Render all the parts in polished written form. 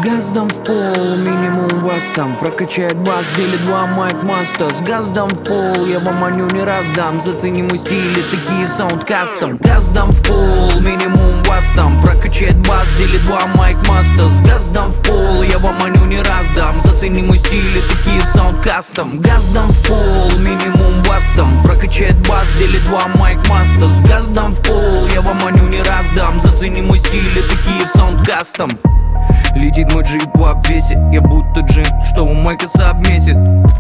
Газдом в пол, минимум вас там прокачает бас, делит два майк маста. С газдом в пол, я вам маню не раздам. Зацени мой стиль, такие саунд кастом. Газдом в пол, минимум вас там прокачает бас, делит два майк маста. С газдом в пол, я вам маню не раздам. Зацени мой стиль, такие саунд кастом. Газдом в пол, минимум вас там прокачает бас, делит два майк маста. С газдом в пол, я вам маню не раздам. Зацени мой стиль, такие саунд кастом. Летит мой джип в обвесе, я будто джин, что у Майкоса обмесит.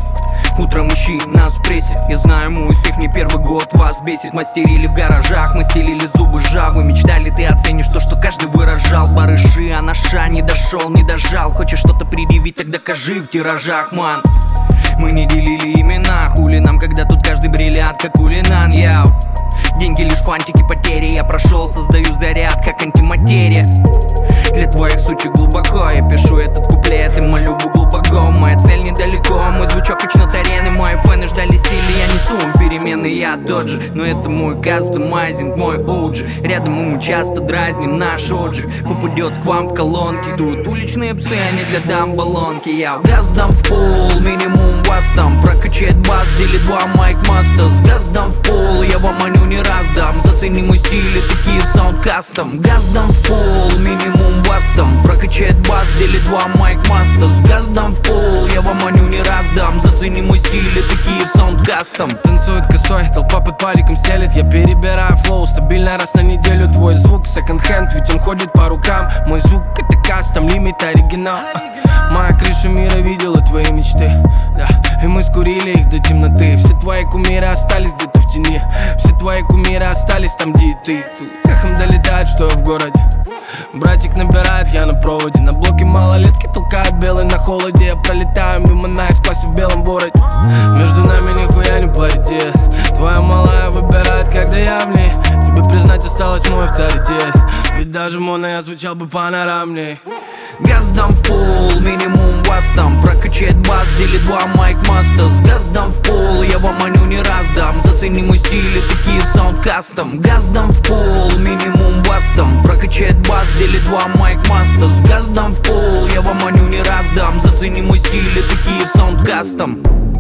Утром ищи нас в прессе, я знаю, мой успех не первый год вас бесит. Мастерили в гаражах, мы стелили зубы жавы. Мечтали, ты оценишь то, что каждый выражал. Барыши, а наша не дошел, не дожал. Хочешь что-то предъявить, так докажи в тиражах, ман. Мы не делили имена, хули нам, когда тут каждый бриллиант, как улинан, яу. Деньги лишь фантики, потери, я прошел, создаю заряд, как антиматерия. Для твоих сучек глубоко, я пишу этот куплет и молю в глубоко. Моя цель недалеко, мой звучок точно арены. Мои фэны ждали стиля, я несу им перемены, я доджи. Но это мой кастомайзинг, мой OG. Рядом мы часто дразним наш отжиг. Попадет к вам в колонки, тут уличные псы, они для дам баллонки. Я газдом в пол, минимум вас там прокачает бас, делит два майк маста. С газдом в пол, я вам маню не раздам. Зацени мой стиль, такие саунд кастом. Газдом в пол, минимум вас там прокачает бас, делит два майк маста. С газдом в пол, я вам маню не раздам. Зацени мой стиль, такие саунд кастом. Танцует косой, толпа под париком стелит. Я перебираю флоу, стабильно раз на неделю. Твой звук секонд-хенд, ведь он ходит по рукам. Мой звук это кастом, лимит оригинал. Моя крыша мира видела твои мечты, да. И мы скурили их до темноты. Все твои кумиры остались где-то в тени. Все твои кумиры остались там, где и ты. Эхом долетает, что я в городе. Братик набирает, я на проводе. На блоке малолетки толкают белый на холоде. Я пролетаю мимо найс-классе в белом городе. Между нами нихуя не паритет. Твоя малая выбирает, когда я в ней. Тебе признать осталось мой авторитет. Ведь даже моно я звучал бы панорамней. Газдом в пол, минимум вас там прокачает бас, делит два майк маста. С газдом в пол, я вам маню не раздам. Зацени мой стиль, такие саунд кастом. Газдом в пол, минимум вас там прокачает бас, делит два майк маста. С газдом в пол, я вам маню не раздам. Зацени мой стиль, такие саунд кастом.